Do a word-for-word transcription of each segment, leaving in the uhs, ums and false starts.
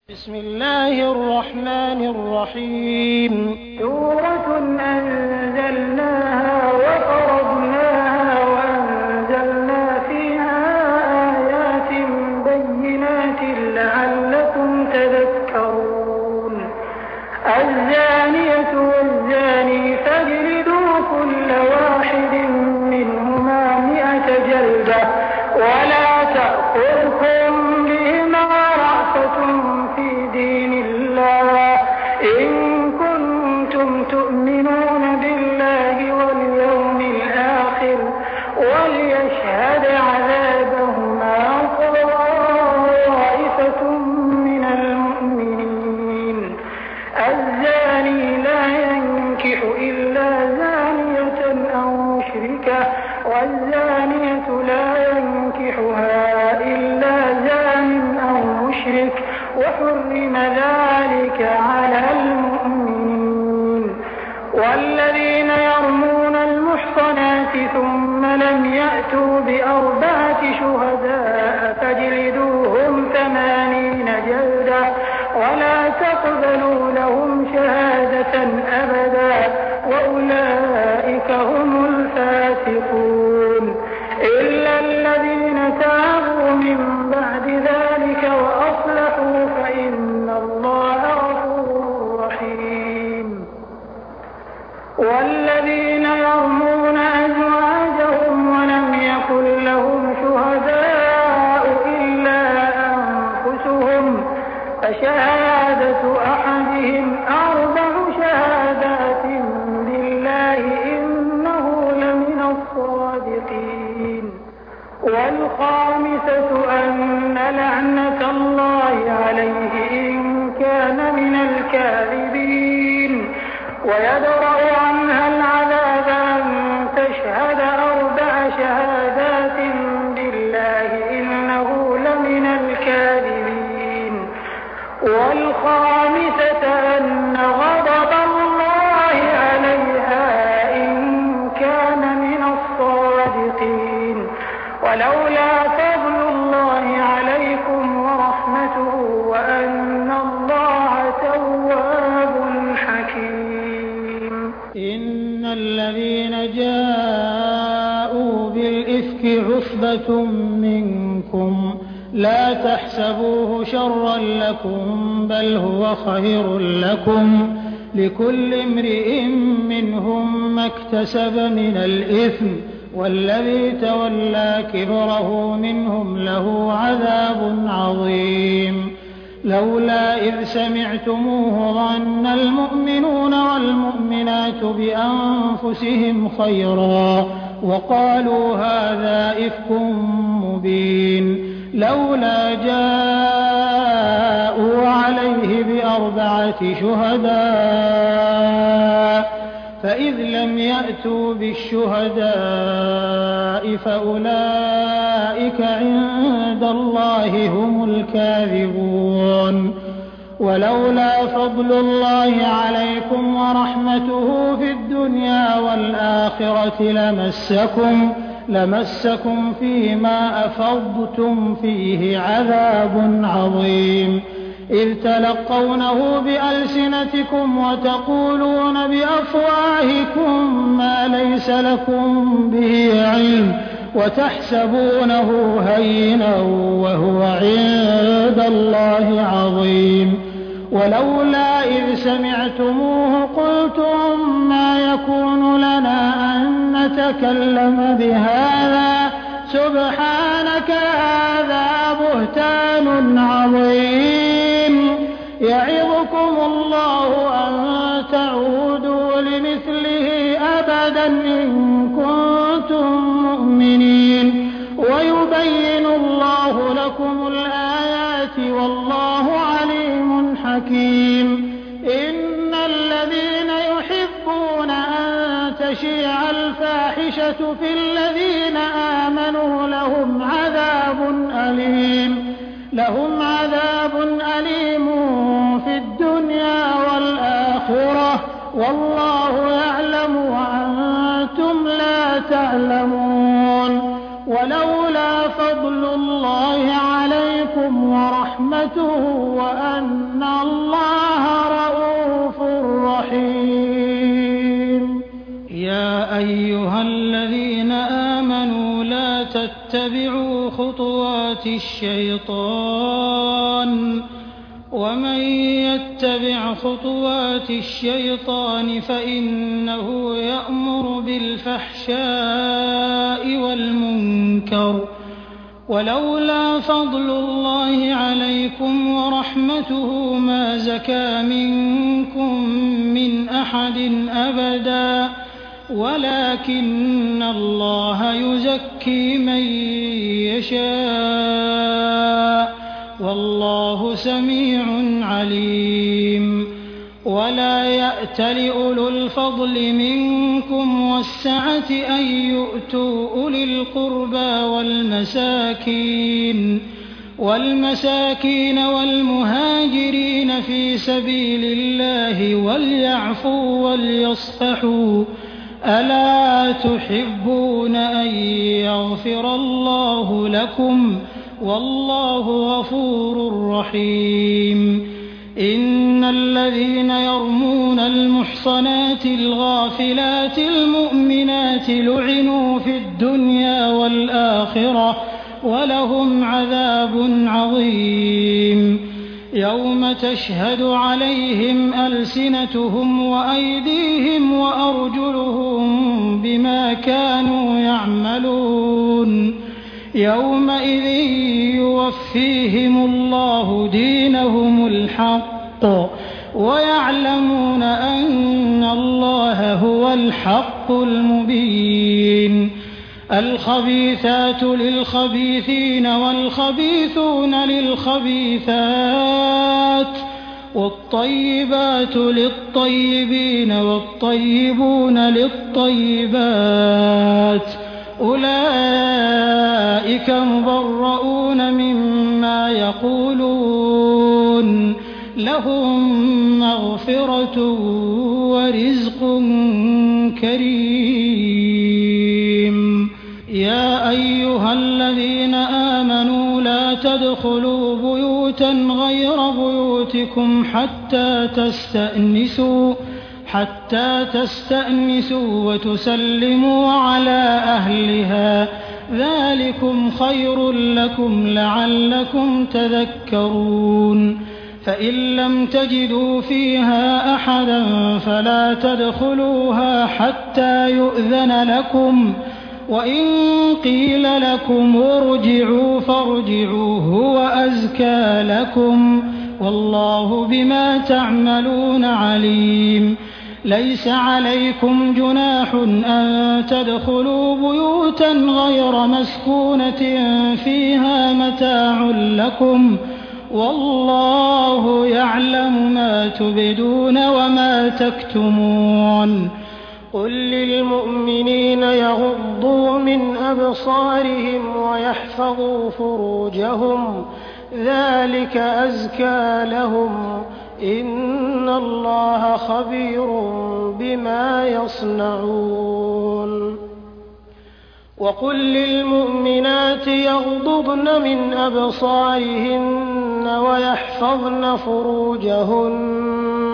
بسم الله الرحمن الرحيم سورة أنزلناها وفرضناها وأنزلنا فيها آيات بينات لعلكم تذكرون الزانية والزاني فاجلدوا كل واحد منهما مئة جلدة ولا تأخذكم بهما رأفة في دين الله إن كنتم تؤمنون بالله واليوم الآخر وليشهد عذابهما طائفة من المؤمنين الزاني لا ينكح إلا زانية أو مشركة والزانية لا ينكحها إلا زان أو مشرك وحرم ذلك على المؤمنين والذين يرمون المحصنات ثم لم يأتوا بأربعة شهداء فاجلدوهم ثمانين جلدة ولا تقبلوا لهم شهادة أبدا وأولئك هم الفاسقون إلا الذين تابوا من بعد ذلك وأصلحوا فإن الله غفور رحيم والذين يرمون أزواجهم ولم يكن لهم شهداء إلا أنفسهم فشهادة أحدهم أربع شهادات بالله إنه لمن الصادقين والخامسة أن لعنة الله عليه إن كان من الكاذبين ويدرأ عنها العذاب أن تشهد أربع شهادات بالله إنه لمن الكاذبين والخامسة أن غضب الله عليها إن كان من الصادقين ولولا فضل الله عليكم ورحمته وأن الله تواب حكيم إن الذين جاءوا بالإفك عصبة منكم لا تحسبوه شرا لكم بل هو خير لكم لكل امرئ منهم ما اكتسب من الإثم والذي تولى كبره منهم له عذاب عظيم لولا إذ سمعتموه ظن المؤمنون والمؤمنات بأنفسهم خيرا وقالوا هذا إفك مبين لولا جاءوا عليه بأربعة شهداء فإذ لم يأتوا بالشهداء فأولئك عند الله هم الكاذبون ولولا فضل الله عليكم ورحمته في الدنيا والآخرة لمسكم لمسكم فيما أفضتم فيه عذاب عظيم إذ تلقونه بألسنتكم وتقولون بأفواهكم ما ليس لكم به علم وتحسبونه هينا وهو عند الله عظيم ولولا إذ سمعتموه قلتم ما يكون لنا أن نتكلم بهذا سبحانك هذا بهتان عظيم يعظكم الله أن تعودوا لمثله أبدا إن كنتم مؤمنين ويبين الله لكم الآيات والله عليم حكيم إن الذين يحبون أن تشيع الفاحشة في الذين آمنوا لهم عذاب أليم لهم عذاب أليم في الدنيا والآخرة والله يعلم وأنتم لا تعلمون ولولا فضل الله عليكم ورحمته وأن خطوات الشيطان ومن يتبع خطوات الشيطان فإنه يأمر بالفحشاء والمنكر ولولا فضل الله عليكم ورحمته ما زكى منكم من أحد أبدا ولكن الله يزكي من يشاء والله سميع عليم ولا يأت لأولو الفضل منكم والسعة أن يؤتوا أولي القربى والمساكين والمساكين والمهاجرين في سبيل الله وليعفوا وليصفحوا ألا تحبون أن يغفر الله لكم والله غفور رحيم إن الذين يرمون المحصنات الغافلات المؤمنات لعنوا في الدنيا والآخرة ولهم عذاب عظيم يوم تشهد عليهم ألسنتهم وأيديهم وأرجلهم بما كانوا يعملون يومئذ يوفيهم الله دينهم الحق ويعلمون أن الله هو الحق المبين الخبيثات للخبيثين والخبيثون للخبيثات والطيبات للطيبين والطيبون للطيبات أولئك مبرؤون مما يقولون لهم مغفرة ورزق كريم يا أيها الذين آمنوا لا تدخلوا بيوتا غير بيوتكم حتى تستأنسوا حتى تستأنسوا وتسلموا على أهلها ذلكم خير لكم لعلكم تذكرون فإن لم تجدوا فيها أحدا فلا تدخلوها حتى يؤذن لكم وإن قيل لكم ارجعوا فارجعوا هو أزكى لكم والله بما تعملون عليم ليس عليكم جناح أن تدخلوا بيوتا غير مسكونة فيها متاع لكم والله يعلم ما تبدون وما تكتمون قل للمؤمنين يغضوا من أبصارهم ويحفظوا فروجهم ذلك أزكى لهم إن الله خبير بما يصنعون وقل للمؤمنات يغضضن من أبصارهن ويحفظن فروجهن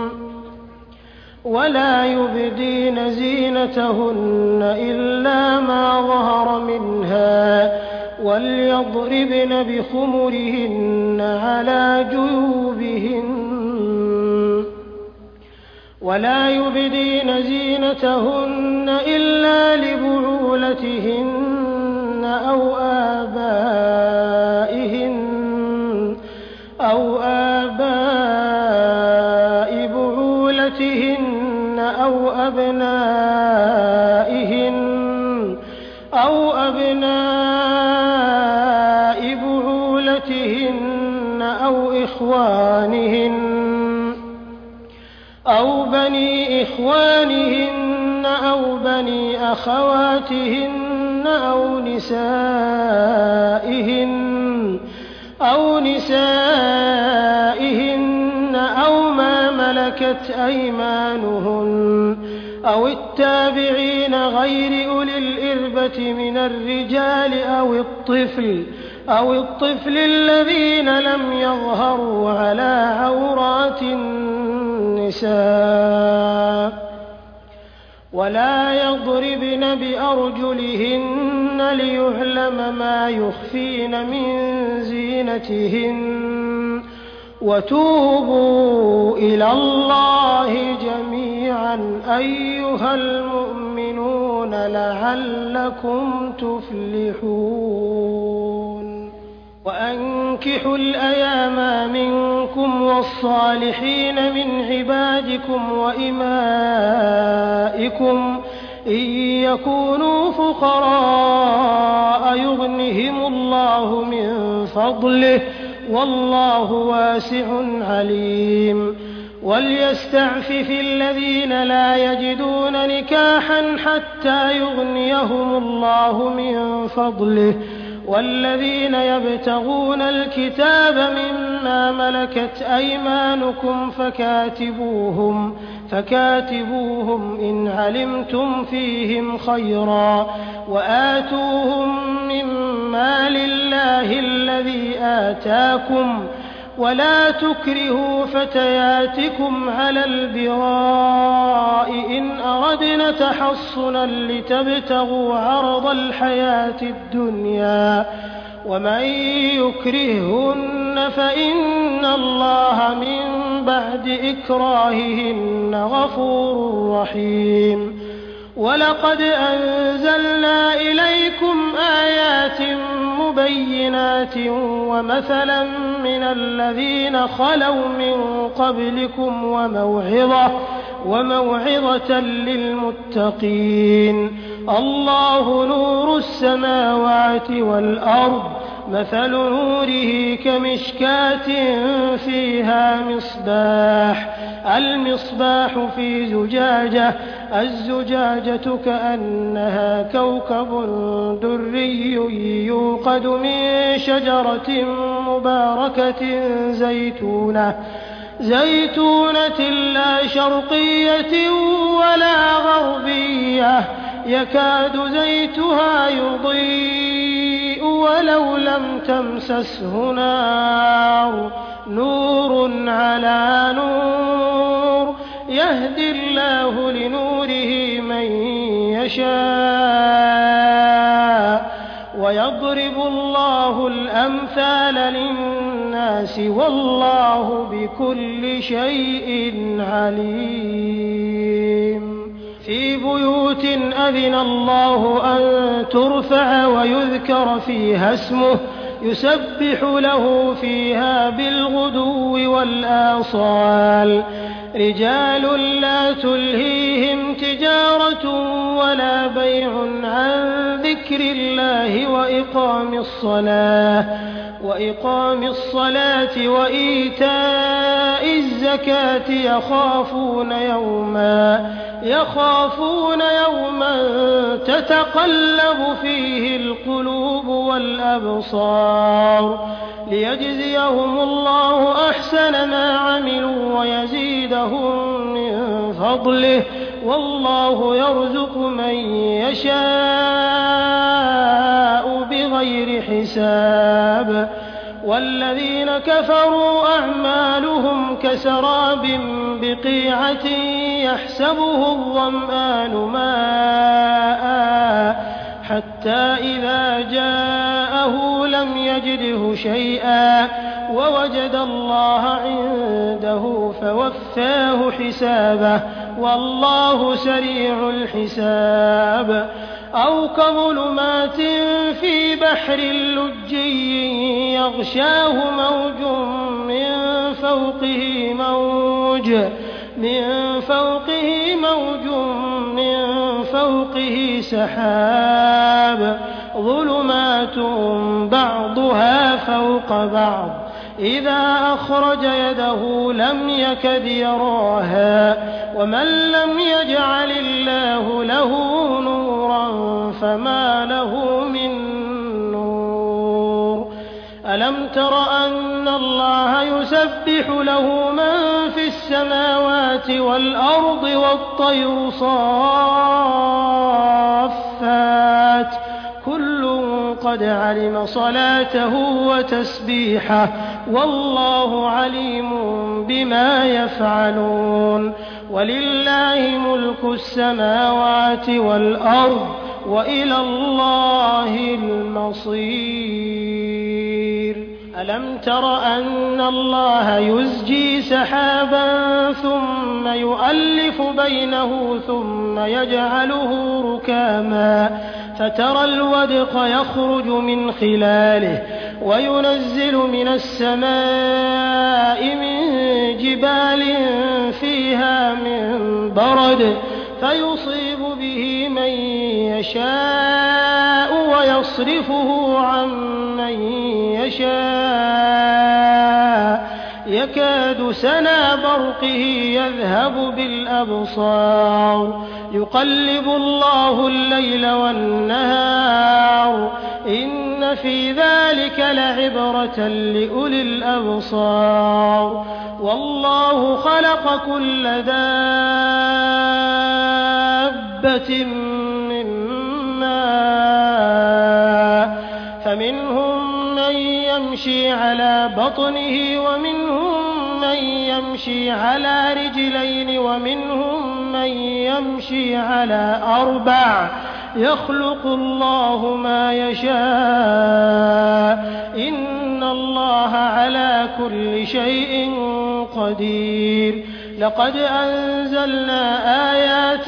ولا يبدين زينتهن إلا ما ظهر منها وليضربن بخمرهن على جيوبهن ولا يبدين زينتهن إلا لبعولتهن أو آبائهن أو آباء بعولتهن أو أبنائهن أو أبناء بعولتهن أو إخوانهن أو بني إخوانهن أو بني أخواتهن أو نسائهن أو نسائهن أو ما ملكت أيمانهن أو التابعين غير أولي الإربة من الرجال أو الطفل أو الطفل الذين لم يظهروا على عورات النساء ولا يضربن بأرجلهن يسرقن ليعلم ما يخفين من زينتهن وتوبوا إلى الله جميعا أيها المؤمنون لعلكم تفلحون وأنكحوا الأيام منكم والصالحين من عبادكم وإمائكم إن يكونوا فقراء يغنهم الله من فضله والله واسع عليم وليستعفف الذين لا يجدون نكاحا حتى يغنيهم الله من فضله والذين يبتغون الكتاب مما ملكت أيمانكم فكاتبوهم فكاتبوهم إن علمتم فيهم خيرا وآتوهم من مال الله الذي آتاكم ولا تكرهوا فتياتكم على البغاء إن أردنا تحصنا لتبتغوا عرض الحياة الدنيا ومن يكرههن فإن الله من بعد إكراههن غفور رحيم ولقد أنزلنا إليكم آيات مبينات ومثلا من الذين خلوا من قبلكم وموعظة وموعظة للمتقين الله نور السماوات والأرض مثل نوره كمشكاة فيها مصباح المصباح في زجاجة الزجاجة كأنها كوكب دري يوقد من شجرة مباركة زيتونة زيتونة لا شرقية ولا غربية يكاد زيتها يضيء ولو لم تمسسه نار نور على نور يهدي الله لنوره من يشاء ويضرب الله الأمثال للناس والله بكل شيء عليم في بيوت أذن الله أن ترفع ويذكر فيها اسمه يسبح له فيها بالغدو والآصال رجال لا تلهيهم تجارة ولا بيع عن ذكر الله وإقام الصلاة وإقام الصلاة وإيتاء الزكاة يخافون يوما يخافون يوما تتقلب فيه القلوب والأبصار ليجزيهم الله أحسن ما عملوا ويزيدهم من فضله والله يرزق من يشاء بغير حساب والذين كفروا أعمالهم كسراب بقيعة يحسبه الظمآن ماء حتى إذا جاءه لم يجده شيئا ووجد الله عنده فوفاه حسابه والله سريع الحساب أو كظلمات في بحر لجي يغشاه موج من فوقه موج من فوقه موج من فوقه سحاب ظلمات بعضها فوق بعض إذا أخرج يده لم يكد يراها ومن لم يجعل الله له نورا فما له من نور ألم تر أن الله يسبح له من في السماوات والأرض والطير صافات كل قد علم صلاته وتسبيحه والله عليم بما يفعلون ولله ملك السماوات والأرض وإلى الله المصير. ألم تر أن الله يزجي سحابا ثم يؤلف بينه ثم يجعله ركاما فترى الودق يخرج من خلاله وينزل من السماء من جبال فيها من برد فيصيب به من يشاء ويصرفه عن من يشاء يكاد سنا برقه يذهب بالأبصار يقلب الله الليل والنهار إن في ذلك لعبرة لأولي الأبصار. والله خلق كل دابة من ماء فمنهم من يمشي على بطنه ومنهم من يمشي على رجلين ومنهم من يمشي على أربع يخلق الله ما يشاء إن الله على كل شيء قدير. لقد أنزلنا آيات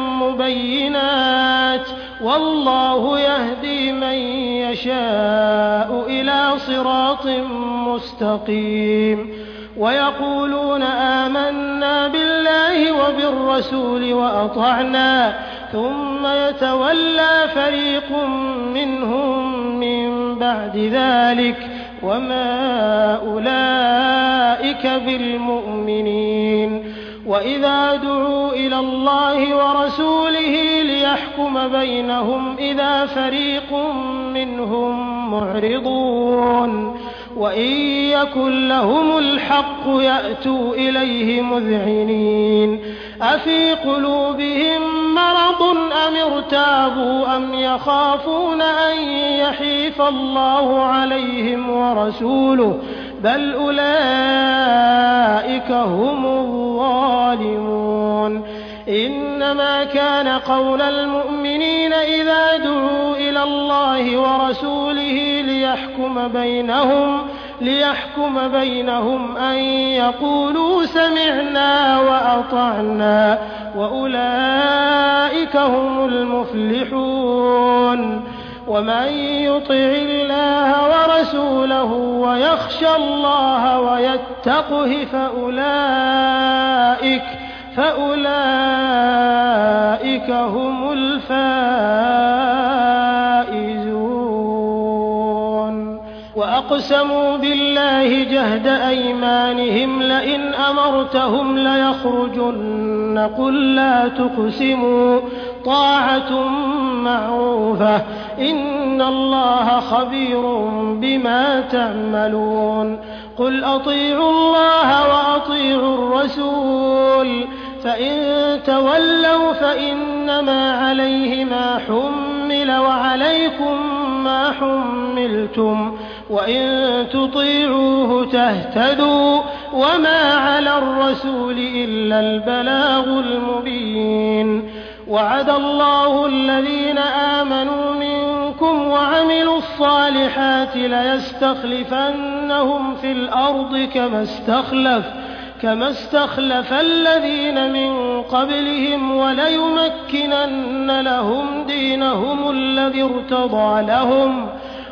مبينات والله يهدي من يشاء إلى صراط مستقيم. ويقولون آمنا بالله وبالرسول وأطعنا ثم يتولى فريق منهم من بعد ذلك وما أولئك بالمؤمنين. وإذا دعوا إلى الله ورسوله ليحكم بينهم إذا فريق منهم معرضون وإن يكن لهم الحق يأتوا إليه مذعنين. أفي قلوبهم مرض أم ارتابوا أم يخافون أن يحيف الله عليهم ورسوله بل أولئك هم الظالمون. إنما كان قول المؤمنين إذا دعوا إلى الله ورسوله ليحكم بينهم ليحكم بينهم أن يقولوا سمعنا وأطعنا وأولئك هم المفلحون. ومن يطع الله ورسوله ويخشى الله ويتقه فأولئك فأولئك هم الفائزون. وأقسموا بالله جهد أيمانهم لئن أمرتهم ليخرجن قل لا تقسموا طاعة معروفة إن الله خبير بما تعملون. قل أطيعوا الله وأطيعوا الرسول فإن تولوا فإنما عليه ما حمل وعليكم ما حملتم وإن تطيعوه تهتدوا وما على الرسول إلا البلاغ المبين. وعد الله الذين آمنوا منكم وعملوا الصالحات ليستخلفنهم في الأرض كما استخلف كما استخلف الذين من قبلهم وليمكنن لهم دينهم الذي ارتضى لهم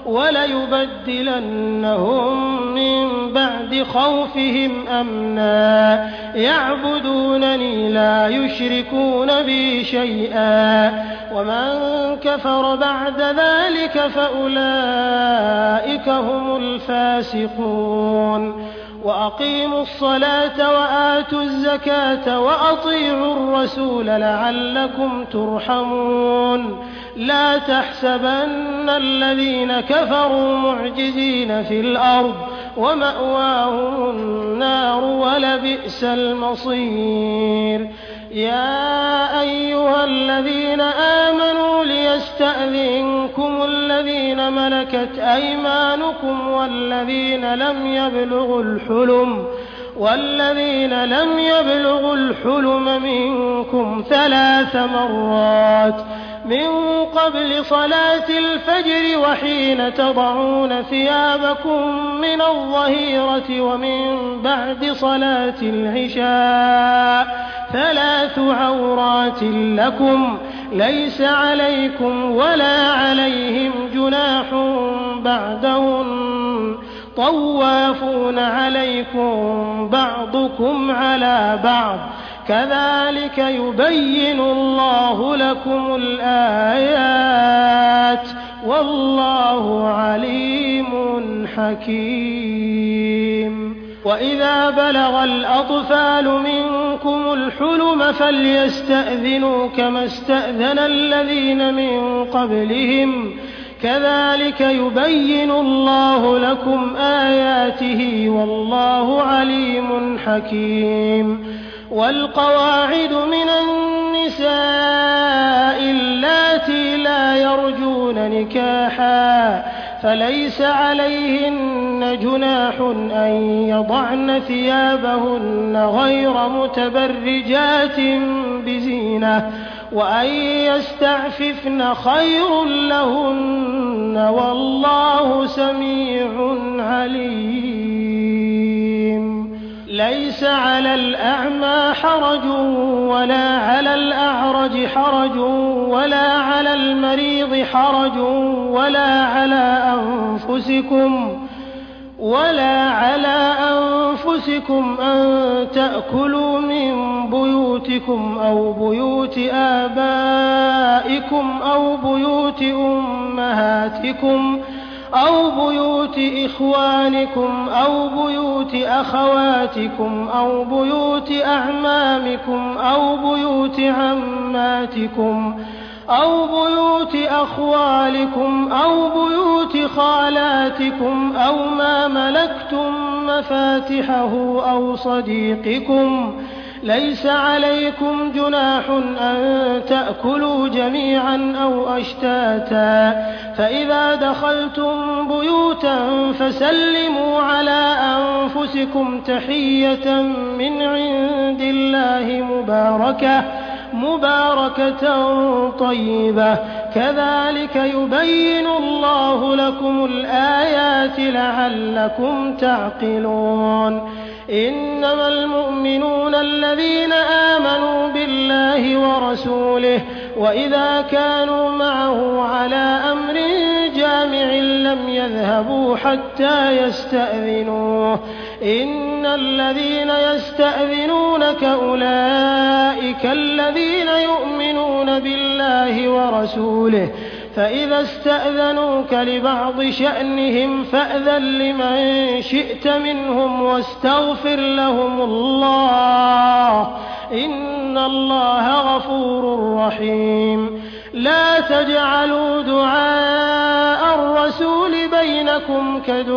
وليبدلنهم من بعد خوفهم أمنا يعبدونني لا يشركون بي شيئا ومن كفر بعد ذلك فأولئك هم الفاسقون. وأقيموا الصلاة وآتوا الزكاة وأطيعوا الرسول لعلكم ترحمون. لا تحسبن الذين كفروا معجزين في الأرض ومأواهم النار ولبئس المصير. يا أيها الذين آمنوا ليستأذنكم الذين ملكت أيمانكم والذين لم يبلغوا الحلم والذين لم يبلغوا الحلم منكم ثلاث مرات من قبل صلاة الفجر وحين تضعون ثيابكم من الظهيرة ومن بعد صلاة العشاء ثلاث عورات لكم ليس عليكم ولا عليهم جناح بعدهن طوافون عليكم بعضكم على بعض كذلك يبين الله لكم الآيات والله عليم حكيم. وإذا بلغ الأطفال منكم الحلم فليستأذنوا كما استأذن الذين من قبلهم كذلك يبين الله لكم آياته والله عليم حكيم. والقواعد من النساء اللاتي لا يرجون نكاحا فليس عليهن جناح أن يضعن ثيابهن غير متبرجات بزينة وأن يستعففن خير لهن والله سميع عليم. ليس على الأعمى حرج ولا على الأعرج حرج ولا على المريض حرج ولا على أنفسكم ولا على أنفسكم أن تأكلوا من بيوتكم أو بيوت آبائكم أو بيوت أمهاتكم أو بيوت إخوانكم أو بيوت أخواتكم أو بيوت أعمامكم أو بيوت عماتكم أو بيوت أخوالكم أو بيوت خالاتكم أو ما ملكتم مفاتحه أو صديقكم ليس عليكم جناح أن تأكلوا جميعا أو أشتاتا فإذا دخلتم بيوتا فسلموا على أنفسكم تحية من عند الله مباركة مباركة طيبة كذلك يبين الله لكم الآيات لعلكم تعقلون. إنما المؤمنون الذين آمنوا بالله ورسوله وإذا كانوا معه على أمر جامع لم يذهبوا حتى يستأذنوه إن الذين يستأذنونك أولئك الذين يؤمنون بالله ورسوله فإذا استأذنوك لبعض شأنهم فأذن لمن شئت منهم واستغفر لهم الله إن الله غفور رحيم. لا تجعلوا دعاء الرسول بينكم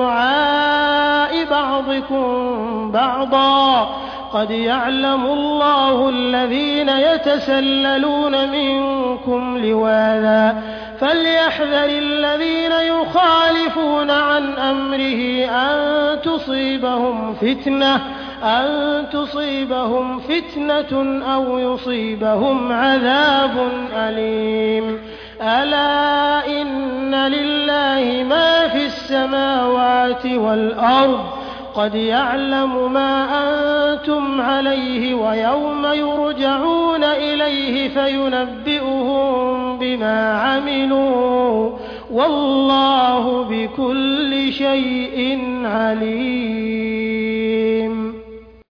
كدعاء بعضكم بعضا قد يعلم الله الذين يتسللون منكم لواذا فليحذر الذين يخالفون عن أمره أن تصيبهم فتنة أن تصيبهم فتنة أو يصيبهم عذاب أليم. ألا إن لله ما في السماوات والأرض قد يعلم ما أنتم عليه ويوم يرجعون إليه فينبئهم بما عملوا والله بكل شيء عليم.